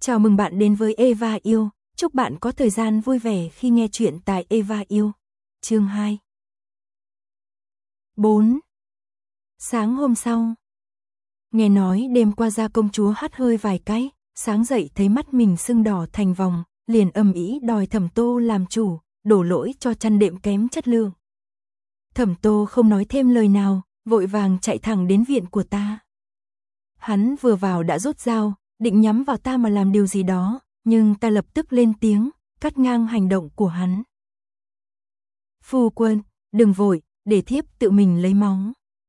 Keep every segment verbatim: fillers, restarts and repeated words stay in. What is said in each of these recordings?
Chào mừng bạn đến với Eva Yêu, chúc bạn có thời gian vui vẻ khi nghe chuyện tại Eva Yêu. Chương hai. bốn. Sáng hôm sau. Nghe nói đêm qua Gia công chúa hắt hơi vài cái, sáng dậy thấy mắt mình sưng đỏ thành vòng, liền ầm ĩ đòi Thẩm Tô làm chủ, đổ lỗi cho chăn đệm kém chất lượng. Thẩm Tô không nói thêm lời nào, vội vàng chạy thẳng đến viện của ta. Hắn vừa vào đã rút dao, định nhắm vào ta mà làm điều gì đó, nhưng ta lập tức lên tiếng, cắt ngang hành động của hắn. Phu quân, đừng vội, để thiếp tự mình lấy máu.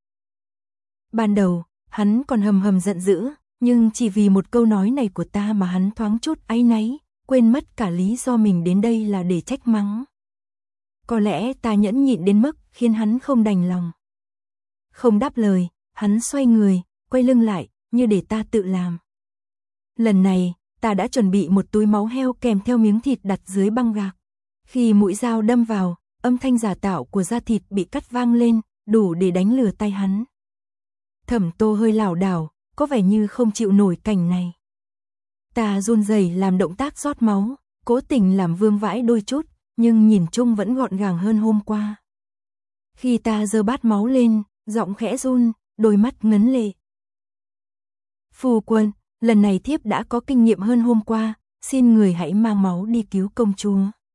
Ban đầu, hắn còn hầm hầm giận dữ, nhưng chỉ vì một câu nói này của ta mà hắn thoáng chút áy náy, quên mất cả lý do mình đến đây là để trách mắng. Có lẽ ta nhẫn nhịn đến mức khiến hắn không đành lòng. Không đáp lời, hắn xoay người, quay lưng lại, như để ta tự làm. Lần này, ta đã chuẩn bị một túi máu heo kèm theo miếng thịt đặt dưới băng gạc. Khi mũi dao đâm vào, âm thanh giả tạo của da thịt bị cắt vang lên, đủ để đánh lừa tay hắn. Thẩm Tô hơi lảo đảo, có vẻ như không chịu nổi cảnh này. Ta run rẩy làm động tác rót máu, cố tình làm vương vãi đôi chút, nhưng nhìn chung vẫn gọn gàng hơn hôm qua. Khi ta giơ bát máu lên, giọng khẽ run, đôi mắt ngấn lệ. Phu quân, lần này thiếp đã có kinh nghiệm hơn hôm qua, xin người hãy mang máu đi cứu công chúa.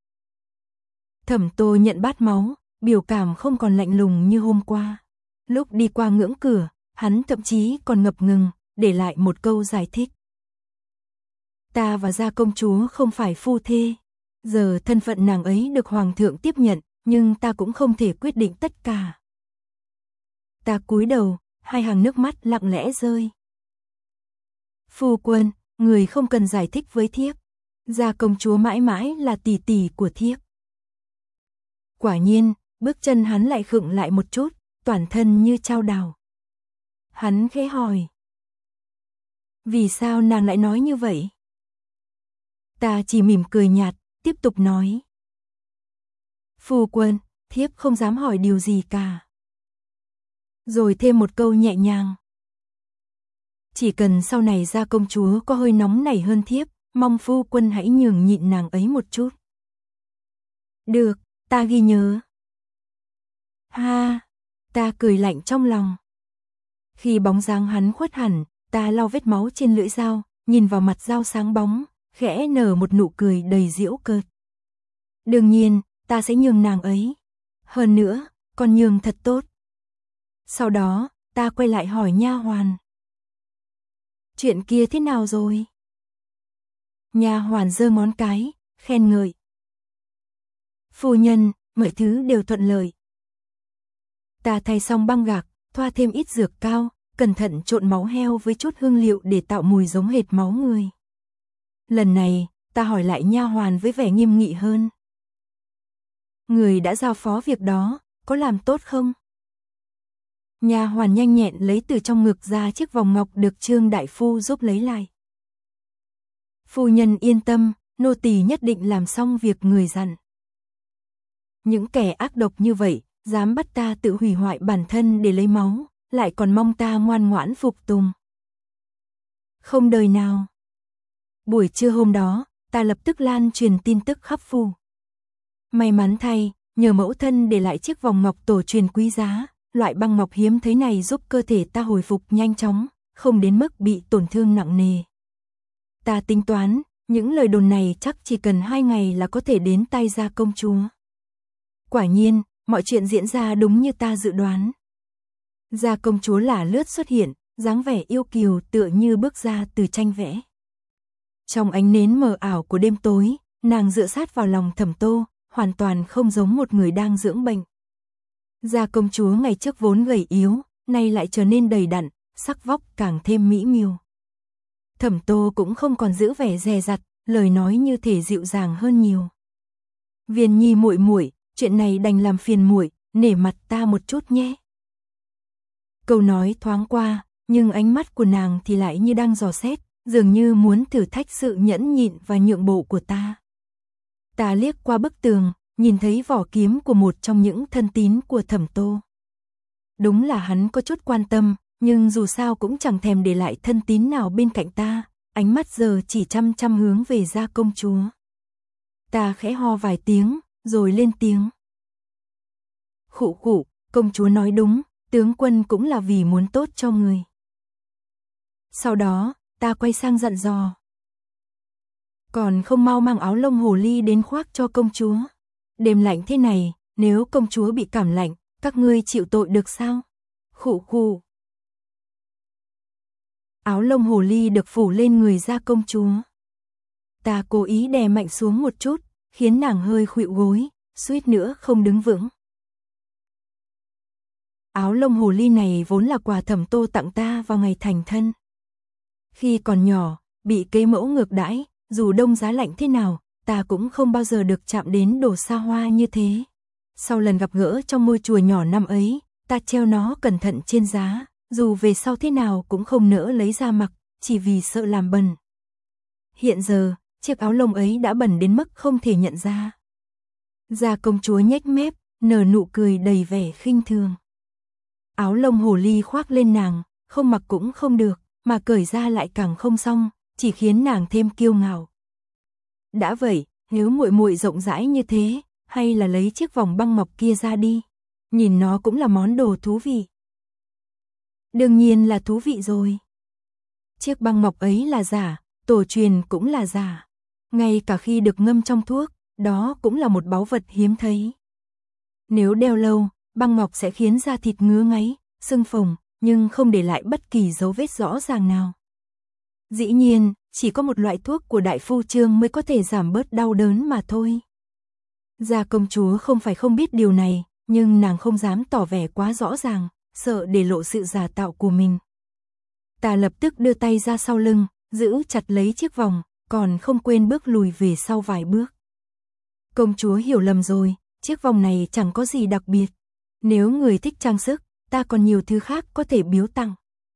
Thẩm Tô nhận bát máu, biểu cảm không còn lạnh lùng như hôm qua. Lúc đi qua ngưỡng cửa, hắn thậm chí còn ngập ngừng, để lại một câu giải thích. Ta và Gia công chúa không phải phu thê. Giờ thân phận nàng ấy được hoàng thượng tiếp nhận, nhưng ta cũng không thể quyết định tất cả. Ta cúi đầu, hai hàng nước mắt lặng lẽ rơi. Phu quân, người không cần giải thích với thiếp. Gia công chúa mãi mãi là tỷ tỷ của thiếp. Quả nhiên, bước chân hắn lại khựng lại một chút, toàn thân như chao đào. Hắn khẽ hỏi. Vì sao nàng lại nói như vậy? Ta chỉ mỉm cười nhạt, tiếp tục nói. Phu quân, thiếp không dám hỏi điều gì cả. Rồi thêm một câu nhẹ nhàng. Chỉ cần sau này Gia công chúa có hơi nóng nảy hơn thiếp, mong phu quân hãy nhường nhịn nàng ấy một chút. Được, ta ghi nhớ. Ha, ta cười lạnh trong lòng. Khi bóng dáng hắn khuất hẳn, ta lau vết máu trên lưỡi dao, nhìn vào mặt dao sáng bóng, khẽ nở một nụ cười đầy giễu cợt. Đương nhiên, ta sẽ nhường nàng ấy. Hơn nữa, còn nhường thật tốt. Sau đó, ta quay lại hỏi nha hoàn. Chuyện kia thế nào rồi? Nha hoàn giơ ngón cái, khen ngợi. Phu nhân, mọi thứ đều thuận lợi. Ta thay xong băng gạc, thoa thêm ít dược cao, cẩn thận trộn máu heo với chút hương liệu để tạo mùi giống hệt máu người. Lần này, ta hỏi lại nha hoàn với vẻ nghiêm nghị hơn. Người đã giao phó việc đó, có làm tốt không? Nha hoàn nhanh nhẹn lấy từ trong ngực ra chiếc vòng ngọc được Trương đại phu giúp lấy lại. Phu nhân yên tâm, nô tỳ nhất định làm xong việc người dặn. Những kẻ ác độc như vậy, dám bắt ta tự hủy hoại bản thân để lấy máu, lại còn mong ta ngoan ngoãn phục tùng. Không đời nào. Buổi trưa hôm đó, ta lập tức lan truyền tin tức khắp phủ. May mắn thay, nhờ mẫu thân để lại chiếc vòng ngọc tổ truyền quý giá, loại băng ngọc hiếm thấy này giúp cơ thể ta hồi phục nhanh chóng, không đến mức bị tổn thương nặng nề. Ta tính toán, những lời đồn này chắc chỉ cần hai ngày là có thể đến tai Gia công chúa. Quả nhiên, mọi chuyện diễn ra đúng như ta dự đoán. Gia công chúa lả lướt xuất hiện, dáng vẻ yêu kiều tựa như bước ra từ tranh vẽ. Trong ánh nến mờ ảo của đêm tối, nàng dựa sát vào lòng Thẩm Tô, hoàn toàn không giống một người đang dưỡng bệnh. Gia công chúa ngày trước vốn gầy yếu, nay lại trở nên đầy đặn, sắc vóc càng thêm mỹ miều. Thẩm Tô cũng không còn giữ vẻ dè dặt, lời nói như thể dịu dàng hơn nhiều. Viên Nhi muội muội, chuyện này đành làm phiền muội, nể mặt ta một chút nhé. Câu nói thoáng qua, nhưng ánh mắt của nàng thì lại như đang dò xét, dường như muốn thử thách sự nhẫn nhịn và nhượng bộ của ta. Ta liếc qua bức tường, nhìn thấy vỏ kiếm của một trong những thân tín của Thẩm Tô. Đúng là hắn có chút quan tâm, nhưng dù sao cũng chẳng thèm để lại thân tín nào bên cạnh ta, ánh mắt giờ chỉ chăm chăm hướng về gia công chúa. Ta khẽ ho vài tiếng, rồi lên tiếng. Khụ khụ, công chúa nói đúng, tướng quân cũng là vì muốn tốt cho người. Sau đó, ta quay sang dặn dò. Còn không mau mang áo lông hồ ly đến khoác cho công chúa. Đêm lạnh thế này, nếu công chúa bị cảm lạnh, các ngươi chịu tội được sao? Khụ khụ. Áo lông hồ ly được phủ lên người gia công chúa. Ta cố ý đè mạnh xuống một chút, khiến nàng hơi khuỵu gối, suýt nữa không đứng vững. Áo lông hồ ly này vốn là quà Thẩm Tô tặng ta vào ngày thành thân. Khi còn nhỏ, bị kế mẫu ngược đãi, dù đông giá lạnh thế nào, ta cũng không bao giờ được chạm đến đồ xa hoa như thế. Sau lần gặp gỡ trong ngôi chùa nhỏ năm ấy, ta treo nó cẩn thận trên giá, dù về sau thế nào cũng không nỡ lấy ra mặc, chỉ vì sợ làm bẩn. Hiện giờ, chiếc áo lông ấy đã bẩn đến mức không thể nhận ra. Gia công chúa nhếch mép, nở nụ cười đầy vẻ khinh thường. Áo lông hồ ly khoác lên nàng, không mặc cũng không được, mà cởi ra lại càng không xong, chỉ khiến nàng thêm kiêu ngạo. Đã vậy, nếu muội muội rộng rãi như thế, hay là lấy chiếc vòng băng ngọc kia ra đi, nhìn nó cũng là món đồ thú vị. Đương nhiên là thú vị rồi. Chiếc băng ngọc ấy là giả, tổ truyền cũng là giả. Ngay cả khi được ngâm trong thuốc, đó cũng là một báu vật hiếm thấy. Nếu đeo lâu, băng ngọc sẽ khiến da thịt ngứa ngáy, sưng phồng, nhưng không để lại bất kỳ dấu vết rõ ràng nào. Dĩ nhiên, chỉ có một loại thuốc của đại phu Trương mới có thể giảm bớt đau đớn mà thôi. Gia công chúa không phải không biết điều này, nhưng nàng không dám tỏ vẻ quá rõ ràng, sợ để lộ sự giả tạo của mình. Ta lập tức đưa tay ra sau lưng, giữ chặt lấy chiếc vòng, còn không quên bước lùi về sau vài bước. Công chúa hiểu lầm rồi, chiếc vòng này chẳng có gì đặc biệt. Nếu người thích trang sức, ta còn nhiều thứ khác có thể biếu tặng.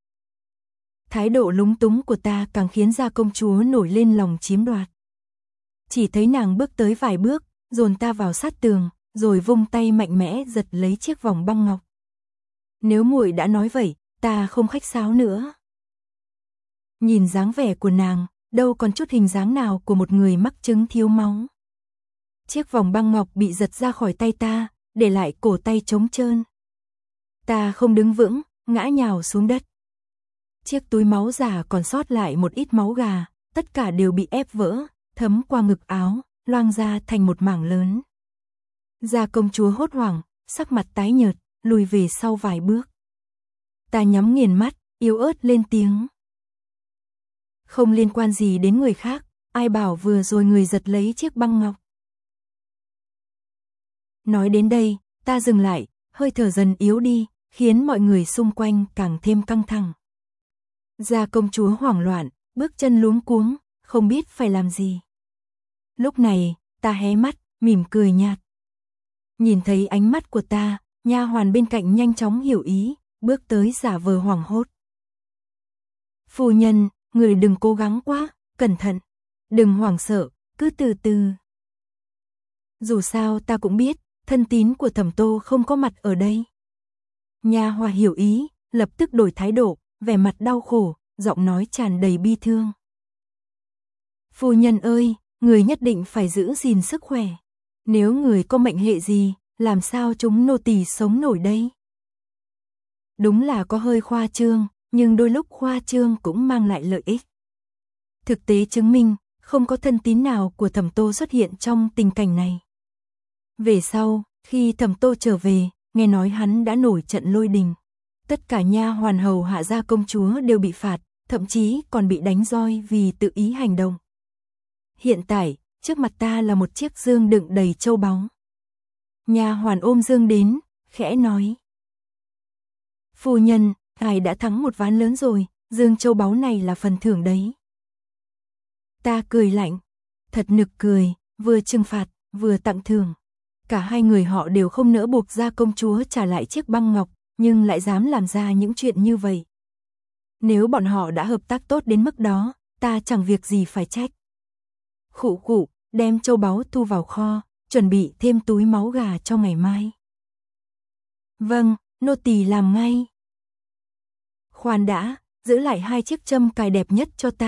Thái độ lúng túng của ta càng khiến gia công chúa nổi lên lòng chiếm đoạt. Chỉ thấy nàng bước tới vài bước, dồn ta vào sát tường, rồi vung tay mạnh mẽ giật lấy chiếc vòng băng ngọc. Nếu muội đã nói vậy, ta không khách sáo nữa. Nhìn dáng vẻ của nàng, đâu còn chút hình dáng nào của một người mắc chứng thiếu máu. Chiếc vòng băng ngọc bị giật ra khỏi tay ta, để lại cổ tay trống trơn. Ta không đứng vững, ngã nhào xuống đất. Chiếc túi máu giả còn sót lại một ít máu gà, tất cả đều bị ép vỡ, thấm qua ngực áo, loang ra thành một mảng lớn. Gia công chúa hốt hoảng, sắc mặt tái nhợt, lùi về sau vài bước. Ta nhắm nghiền mắt, yếu ớt lên tiếng. Không liên quan gì đến người khác, ai bảo vừa rồi người giật lấy chiếc băng ngọc. Nói đến đây, ta dừng lại, hơi thở dần yếu đi, khiến mọi người xung quanh càng thêm căng thẳng. Gia công chúa hoảng loạn, bước chân luống cuống, không biết phải làm gì. Lúc này, ta hé mắt, mỉm cười nhạt. Nhìn thấy ánh mắt của ta, nha hoàn bên cạnh nhanh chóng hiểu ý, bước tới giả vờ hoảng hốt. Phu nhân, người đừng cố gắng quá, cẩn thận, đừng hoảng sợ, cứ từ từ. Dù sao ta cũng biết, thân tín của Thẩm Tô không có mặt ở đây. Nha hoàn hiểu ý, lập tức đổi thái độ, vẻ mặt đau khổ, giọng nói tràn đầy bi thương. Phu nhân ơi, người nhất định phải giữ gìn sức khỏe. Nếu người có mệnh hệ gì, làm sao chúng nô tỳ sống nổi đây? Đúng là có hơi khoa trương, nhưng đôi lúc khoa trương cũng mang lại lợi ích. Thực tế chứng minh, không có thân tín nào của Thẩm Tô xuất hiện trong tình cảnh này. Về sau, khi Thẩm Tô trở về, nghe nói hắn đã nổi trận lôi đình. Tất cả nha hoàn hầu hạ gia công chúa đều bị phạt, thậm chí còn bị đánh roi vì tự ý hành động. Hiện tại, trước mặt ta là một chiếc dương đựng đầy châu báu. Nha hoàn ôm dương đến, khẽ nói. Phu nhân, ngài đã thắng một ván lớn rồi, dương châu báu này là phần thưởng đấy. Ta cười lạnh, thật nực cười, vừa trừng phạt, vừa tặng thưởng. Cả hai người họ đều không nỡ buộc gia công chúa trả lại chiếc băng ngọc, nhưng lại dám làm ra những chuyện như vậy. Nếu bọn họ đã hợp tác tốt đến mức đó, ta chẳng việc gì phải trách. Khụ khụ, đem châu báu thu vào kho, chuẩn bị thêm túi máu gà cho ngày mai. Vâng, nô tỳ làm ngay. Khoan đã, giữ lại hai chiếc châm cài đẹp nhất cho ta,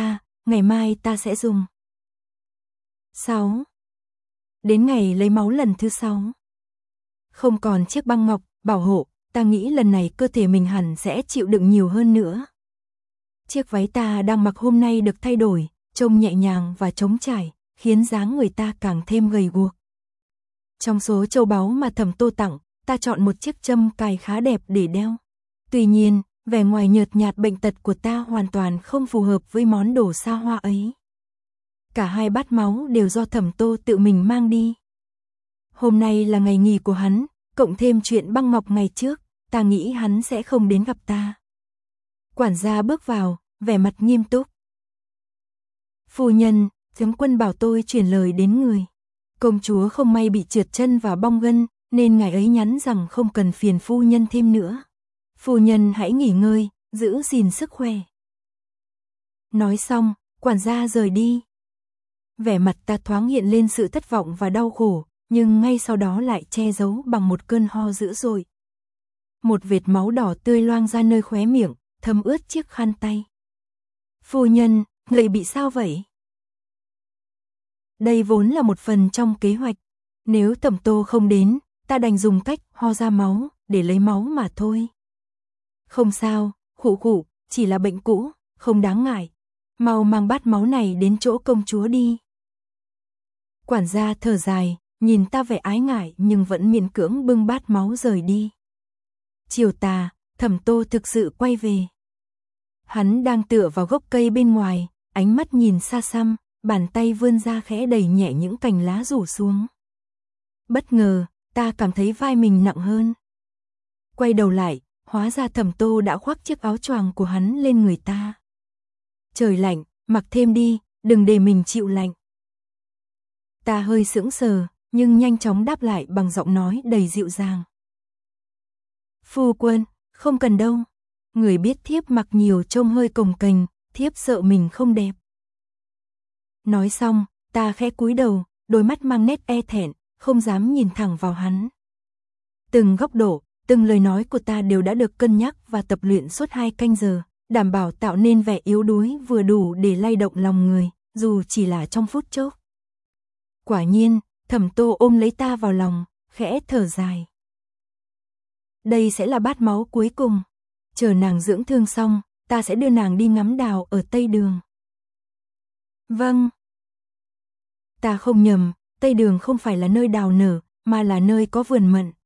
ngày mai ta sẽ dùng. sáu. Đến ngày lấy máu lần thứ sáu. Không còn chiếc băng ngọc bảo hộ, ta nghĩ lần này cơ thể mình hẳn sẽ chịu đựng nhiều hơn nữa. Chiếc váy ta đang mặc hôm nay được thay đổi, trông nhẹ nhàng và trống trải, khiến dáng người ta càng thêm gầy guộc. Trong số châu báu mà Thẩm Tô tặng, ta chọn một chiếc châm cài khá đẹp để đeo. Tuy nhiên, vẻ ngoài nhợt nhạt bệnh tật của ta hoàn toàn không phù hợp với món đồ xa hoa ấy. Cả hai bát máu đều do Thẩm Tô tự mình mang đi. Hôm nay là ngày nghỉ của hắn, cộng thêm chuyện băng ngọc ngày trước, ta nghĩ hắn sẽ không đến gặp ta. Quản gia bước vào, vẻ mặt nghiêm túc. Phu nhân, tướng quân bảo tôi truyền lời đến người. Công chúa không may bị trượt chân và bong gân, nên ngài ấy nhắn rằng không cần phiền phu nhân thêm nữa. Phu nhân hãy nghỉ ngơi, giữ gìn sức khỏe. Nói xong, quản gia rời đi. Vẻ mặt ta thoáng hiện lên sự thất vọng và đau khổ, nhưng ngay sau đó lại che giấu bằng một cơn ho dữ dội. Một vệt máu đỏ tươi loang ra nơi khóe miệng, thấm ướt chiếc khăn tay. Phu nhân, người bị sao vậy? Đây vốn là một phần trong kế hoạch. Nếu Thẩm Tô không đến, ta đành dùng cách ho ra máu để lấy máu mà thôi. Không sao, khụ khụ, chỉ là bệnh cũ, không đáng ngại. Mau mang bát máu này đến chỗ công chúa đi. Quản gia thở dài, nhìn ta vẻ ái ngại nhưng vẫn miễn cưỡng bưng bát máu rời đi. Chiều tà, Thẩm Tô thực sự quay về. Hắn đang tựa vào gốc cây bên ngoài, ánh mắt nhìn xa xăm, bàn tay vươn ra khẽ đẩy nhẹ những cành lá rủ xuống. Bất ngờ, ta cảm thấy vai mình nặng hơn. Quay đầu lại, hóa ra Thẩm Tô đã khoác chiếc áo choàng của hắn lên người ta. Trời lạnh, mặc thêm đi, đừng để mình chịu lạnh. Ta hơi sững sờ, nhưng nhanh chóng đáp lại bằng giọng nói đầy dịu dàng. Phu quân, không cần đâu. Người biết thiếp mặc nhiều trông hơi cồng kềnh, thiếp sợ mình không đẹp. Nói xong, ta khẽ cúi đầu, đôi mắt mang nét e thẹn, không dám nhìn thẳng vào hắn. Từng góc độ, từng lời nói của ta đều đã được cân nhắc và tập luyện suốt hai canh giờ, đảm bảo tạo nên vẻ yếu đuối vừa đủ để lay động lòng người, dù chỉ là trong phút chốc. Quả nhiên, Thẩm Tô ôm lấy ta vào lòng, khẽ thở dài. Đây sẽ là bát máu cuối cùng. Chờ nàng dưỡng thương xong, ta sẽ đưa nàng đi ngắm đào ở Tây Đường. Vâng. Ta không nhầm, Tây Đường không phải là nơi đào nở, mà là nơi có vườn mận.